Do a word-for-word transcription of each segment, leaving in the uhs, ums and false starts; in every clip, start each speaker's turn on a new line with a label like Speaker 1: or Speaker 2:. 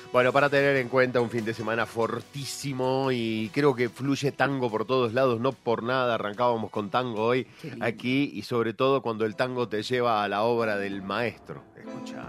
Speaker 1: Bueno, para tener en cuenta un fin de semana fortísimo y creo que fluye tango por todos lados, no por nada arrancábamos con tango hoy aquí y sobre todo cuando el tango te lleva a la obra del maestro. Escucha,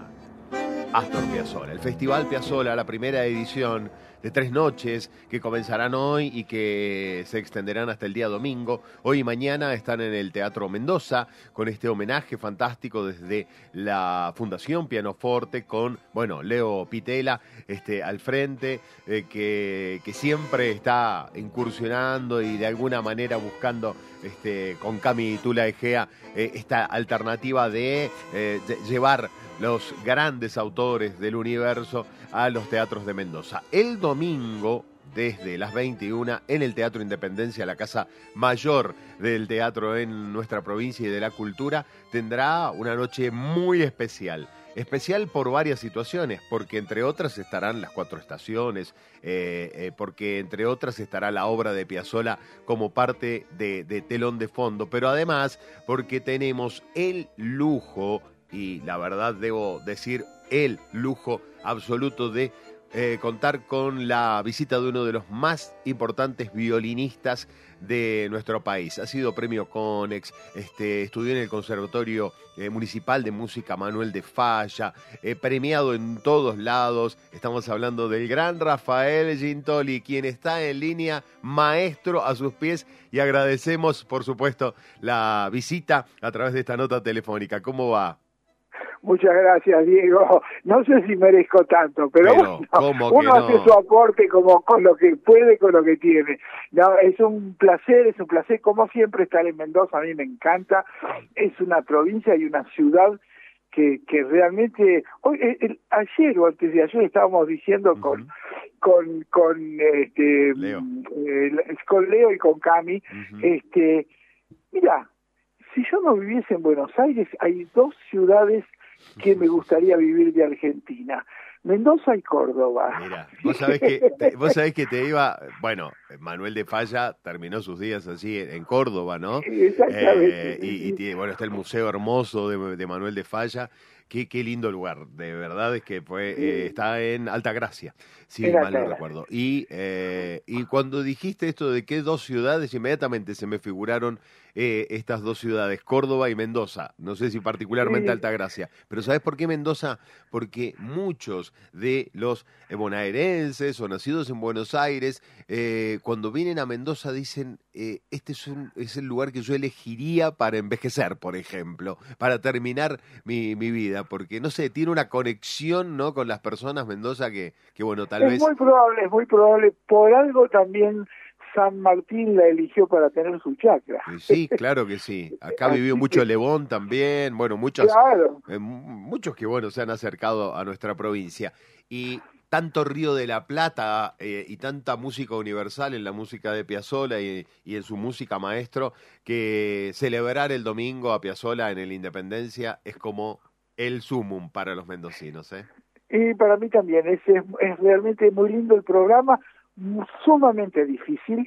Speaker 1: Astor Piazzolla, el Festival Piazzolla, la primera edición de tres noches que comenzarán hoy y que se extenderán hasta el día domingo. Hoy y mañana están en el Teatro Mendoza con este homenaje fantástico desde la Fundación Pianoforte con, bueno, Leo Pitela este, al frente, eh, que, que siempre está incursionando y de alguna manera buscando este, con Cami Tula Egea eh, esta alternativa de, eh, de llevar los grandes autores del universo a los teatros de Mendoza. El domingo, desde las veintiuna, en el Teatro Independencia, la casa mayor del teatro en nuestra provincia y de la cultura, tendrá una noche muy especial. Especial por varias situaciones, porque entre otras estarán las cuatro estaciones, eh, eh, porque entre otras estará la obra de Piazzolla como parte de, de telón de fondo, pero además porque tenemos el lujo, y la verdad debo decir el lujo absoluto de eh, contar con la visita de uno de los más importantes violinistas de nuestro país. Ha sido premio Conex, este, estudió en el Conservatorio eh, Municipal de Música Manuel de Falla, eh, premiado en todos lados. Estamos hablando del gran Rafael Gintoli, quien está en línea, maestro a sus pies, y agradecemos, por supuesto, la visita a través de esta nota telefónica. ¿Cómo va?
Speaker 2: Muchas gracias, Diego. No sé si merezco tanto, pero,
Speaker 1: pero
Speaker 2: bueno, uno hace no? su aporte como con lo que puede, con lo que tiene. No, es un placer, es un placer, como siempre, estar en Mendoza. A mí me encanta. Es una provincia y una ciudad que, que realmente... Hoy, el, ayer o antes de ayer estábamos diciendo uh-huh. con con con este
Speaker 1: Leo.
Speaker 2: Eh, con Leo y con Cami, uh-huh. este mira, si yo no viviese en Buenos Aires, hay dos ciudades que me gustaría vivir de Argentina: Mendoza y Córdoba.
Speaker 1: Mira, vos sabés que te, vos sabés que te iba, bueno, Manuel de Falla terminó sus días así en Córdoba, ¿no?
Speaker 2: Exactamente.
Speaker 1: Eh, y, y tiene, bueno, está el museo hermoso de, de Manuel de Falla. Qué, qué lindo lugar, de verdad es que fue, sí. eh, está en Altagracia, si sí, mal no recuerdo. Y, eh, y cuando dijiste esto de qué dos ciudades, inmediatamente se me figuraron eh, estas dos ciudades, Córdoba y Mendoza. No sé si particularmente sí. Altagracia, pero ¿sabes por qué Mendoza? Porque muchos de los eh, bonaerenses o nacidos en Buenos Aires, eh, cuando vienen a Mendoza dicen, eh, este es, un, es el lugar que yo elegiría para envejecer, por ejemplo, para terminar mi, mi vida. Porque, no sé, tiene una conexión, ¿no?, con las personas Mendoza que, que bueno, tal
Speaker 2: es
Speaker 1: vez...
Speaker 2: Es muy probable, es muy probable. Por algo también San Martín la eligió para tener su chacra.
Speaker 1: Sí, claro que sí. Acá vivió mucho que... Lebón también, bueno, muchos,
Speaker 2: claro.
Speaker 1: eh, muchos que, bueno, se han acercado a nuestra provincia. Y tanto Río de la Plata eh, y tanta música universal en la música de Piazzolla y, y en su música maestro, que celebrar el domingo a Piazzolla en el Independencia es como el sumum para los mendocinos, ¿eh?
Speaker 2: Y para mí también, es, es, es realmente muy lindo el programa, sumamente difícil.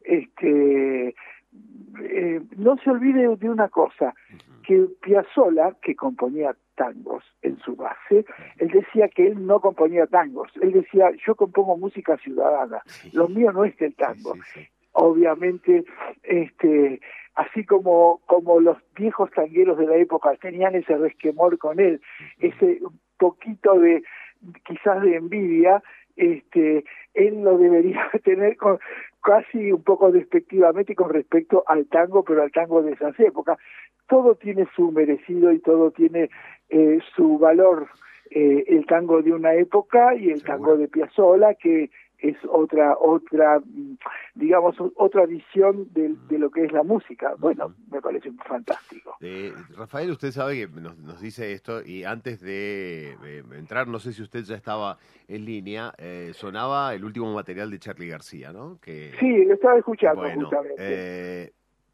Speaker 2: Este, eh, no se olvide de una cosa, uh-huh. que Piazzolla, que componía tangos en su base, él decía que él no componía tangos, él decía, yo compongo música ciudadana, sí. lo mío no es el tango. Sí, sí, sí. Obviamente, este... así como como los viejos tangueros de la época tenían ese resquemor con él, ese poquito de, quizás de envidia, este él lo debería tener con, casi un poco despectivamente con respecto al tango, pero al tango de esas épocas. Todo tiene su merecido y todo tiene eh, su valor, eh, el tango de una época y el Seguro. tango de Piazzolla, que es otra, otra, digamos, otra visión de, de lo que es la música. Bueno, me parece fantástico.
Speaker 1: Eh, Rafael, usted sabe que nos, nos dice esto, y antes de eh, entrar, no sé si usted ya estaba en línea, eh, sonaba el último material de Charly García, ¿no? Que,
Speaker 2: sí, lo estaba escuchando
Speaker 1: bueno,
Speaker 2: justamente.
Speaker 1: Eh,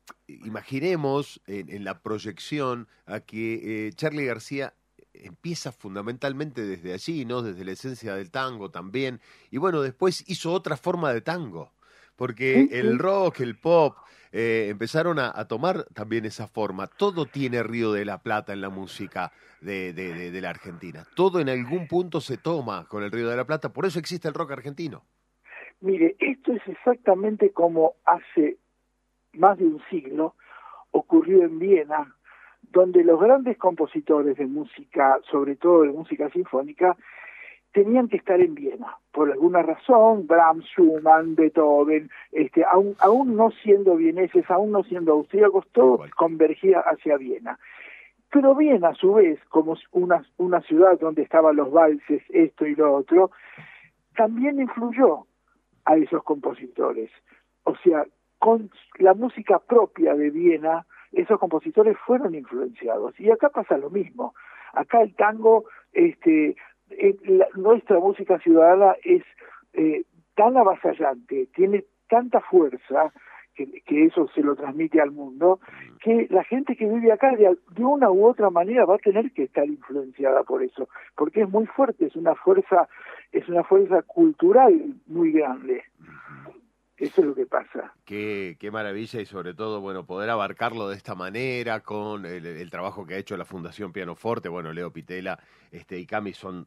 Speaker 1: imaginemos en, en la proyección a que eh, Charly García empieza fundamentalmente desde allí, ¿no? Desde la esencia del tango también. Y bueno, después hizo otra forma de tango, porque sí, el sí. rock, el pop, eh, empezaron a, a tomar también esa forma. Todo tiene Río de la Plata en la música de, de, de, de la Argentina. Todo en algún punto se toma con el Río de la Plata, por eso existe el rock argentino.
Speaker 2: Mire, esto es exactamente como hace más de un siglo ocurrió en Viena, donde los grandes compositores de música, sobre todo de música sinfónica, tenían que estar en Viena. Por alguna razón, Brahms, Schumann, Beethoven, este, aún, aún no siendo vieneses, aún no siendo austríacos, todo convergía hacia Viena. Pero Viena, a su vez, como una, una ciudad donde estaban los valses, esto y lo otro, también influyó a esos compositores. O sea, con la música propia de Viena, esos compositores fueron influenciados. Y acá pasa lo mismo. Acá el tango, este, eh, la, nuestra música ciudadana es eh, tan avasallante, tiene tanta fuerza, que, que eso se lo transmite al mundo, que la gente que vive acá de, de una u otra manera va a tener que estar influenciada por eso, porque es muy fuerte, es una fuerza, es una fuerza cultural muy grande. Eso es lo que pasa.
Speaker 1: Qué, qué maravilla y sobre todo, bueno, poder abarcarlo de esta manera con el, el trabajo que ha hecho la Fundación Pianoforte. Bueno, Leo Pitela este, y Cami son,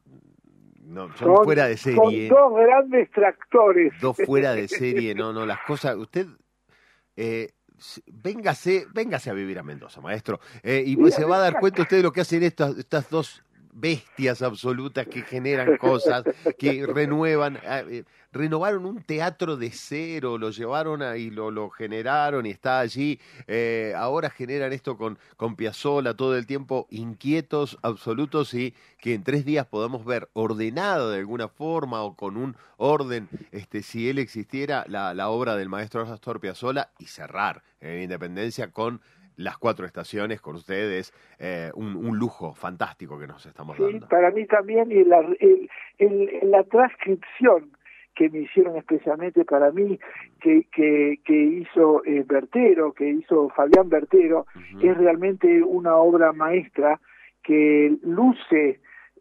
Speaker 1: no, son, son fuera de serie.
Speaker 2: Son dos grandes tractores.
Speaker 1: Dos fuera de serie, no, no, las cosas, usted, eh, véngase, véngase a vivir a Mendoza, maestro, eh, y pues se va a dar cuenta usted de lo que hacen estas, estas dos bestias absolutas que generan cosas, que renuevan, eh, renovaron un teatro de cero, lo llevaron a, y lo, lo generaron y está allí, eh, ahora generan esto con, con Piazzolla todo el tiempo, inquietos, absolutos, y que en tres días podamos ver ordenado de alguna forma o con un orden, este, si él existiera, la, la obra del maestro Astor Piazzolla y cerrar en Independencia con las cuatro estaciones con ustedes, eh, un, un lujo fantástico que nos estamos
Speaker 2: sí,
Speaker 1: dando.
Speaker 2: Para mí también, y la, el, el, la transcripción que me hicieron especialmente para mí, que, que, que hizo eh, Bertero, que hizo Fabián Bertero, uh-huh. es realmente una obra maestra que luce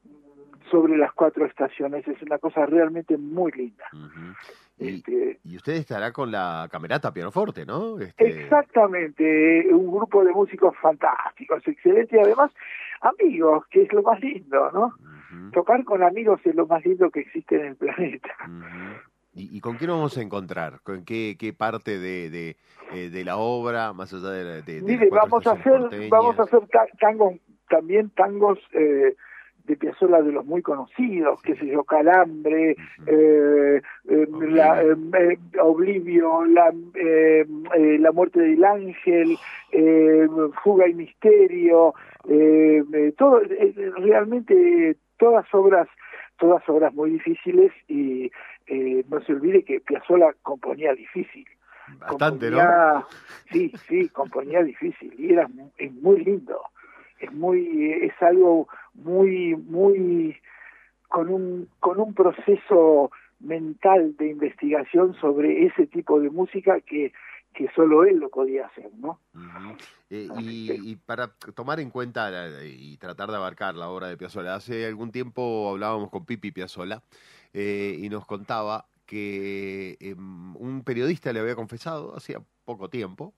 Speaker 2: sobre las cuatro estaciones, es una cosa realmente muy linda.
Speaker 1: Uh-huh. Y, este, y usted estará con la Camerata Pianoforte, ¿no?
Speaker 2: Este... Exactamente, un grupo de músicos fantásticos, excelentes, y además amigos, que es lo más lindo, ¿no? Uh-huh. Tocar con amigos es lo más lindo que existe en el planeta.
Speaker 1: Uh-huh. ¿Y, ¿Y con qué nos vamos a encontrar? ¿Con qué, qué parte de, de, eh, de la obra, más allá de, de, de
Speaker 2: Mire, vamos a hacer, porteñas? vamos a hacer tangos, también tangos eh, de Piazzolla de los muy conocidos, sí. qué sé yo, Calambre, uh-huh. eh, eh, Oblivio, la, eh, Oblivio la, eh, eh, la muerte del ángel, eh, Fuga y misterio, eh, eh, todo, eh, realmente todas obras, todas obras muy difíciles, y eh, no se olvide que Piazzolla componía difícil.
Speaker 1: Bastante,
Speaker 2: componía,
Speaker 1: ¿no?
Speaker 2: Sí, sí, componía difícil, y era es muy lindo. Es muy, es algo muy, muy, con un, con un proceso mental de investigación sobre ese tipo de música que, que solo él lo podía hacer, ¿no?
Speaker 1: Uh-huh. eh, y, y para tomar en cuenta la, y tratar de abarcar la obra de Piazzolla, hace algún tiempo hablábamos con Pipi Piazzolla eh, y nos contaba que eh, un periodista le había confesado, hacía poco tiempo,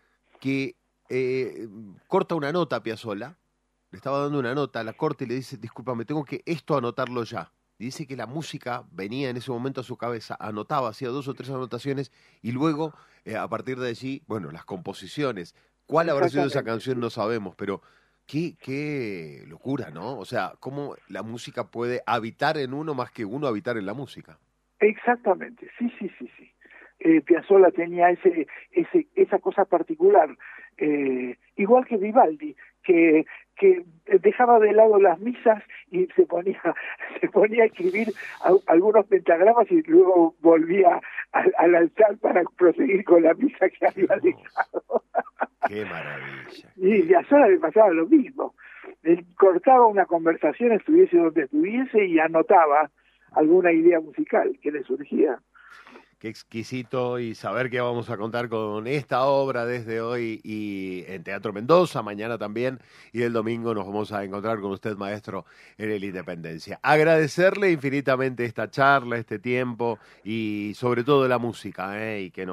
Speaker 1: que Eh, corta una nota a Piazzolla, le estaba dando una nota a la corte y le dice, discúlpame, tengo que esto anotarlo ya. Y dice que la música venía en ese momento a su cabeza, anotaba, hacía dos o tres anotaciones y luego, eh, a partir de allí, bueno, las composiciones. ¿Cuál habrá sido esa canción? No sabemos, pero qué, qué locura, ¿no? O sea, cómo la música puede habitar en uno más que uno habitar en la música.
Speaker 2: Exactamente, sí, sí, sí, sí. Eh, Piazzolla tenía ese, ese, esa cosa particular, eh, igual que Vivaldi, que, que dejaba de lado las misas y se ponía, se ponía a escribir a, algunos pentagramas y luego volvía al, al altar para proseguir con la misa que había dejado.
Speaker 1: ¡Qué maravilla!
Speaker 2: Y a Piazzolla le pasaba lo mismo. Él cortaba una conversación, estuviese donde estuviese, y anotaba alguna idea musical que le surgía.
Speaker 1: Qué exquisito, y saber que vamos a contar con esta obra desde hoy y en Teatro Mendoza, mañana también, y el domingo nos vamos a encontrar con usted, maestro, en el Independencia. Agradecerle infinitamente esta charla, este tiempo y sobre todo la música, ¿eh? Y que nos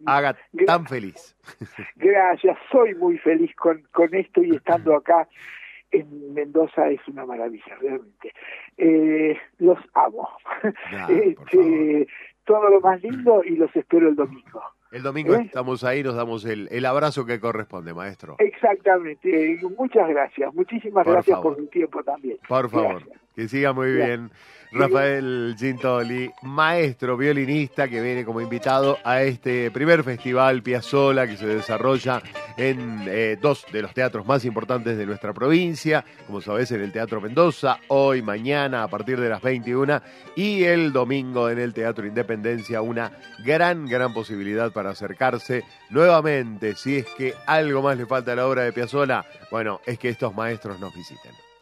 Speaker 1: haga tan feliz.
Speaker 2: Gracias, soy muy feliz con, con esto y estando acá en Mendoza es una maravilla, realmente. Eh, los amo.
Speaker 1: Nah,
Speaker 2: este, todo lo más lindo y los espero el domingo.
Speaker 1: El domingo
Speaker 2: ¿Eh?
Speaker 1: estamos ahí, nos damos el, el abrazo que corresponde, maestro.
Speaker 2: Exactamente. Muchas gracias. Muchísimas
Speaker 1: por
Speaker 2: gracias
Speaker 1: favor.
Speaker 2: por su tiempo también.
Speaker 1: Por favor.
Speaker 2: Gracias.
Speaker 1: Que siga muy bien. Rafael Gintoli, maestro violinista que viene como invitado a este primer festival Piazzolla que se desarrolla en eh, dos de los teatros más importantes de nuestra provincia, como sabés, en el Teatro Mendoza, hoy, mañana, a partir de las veintiuna, y el domingo en el Teatro Independencia, una gran, gran posibilidad para acercarse nuevamente. Si es que algo más le falta a la obra de Piazzolla, bueno, es que estos maestros nos visiten.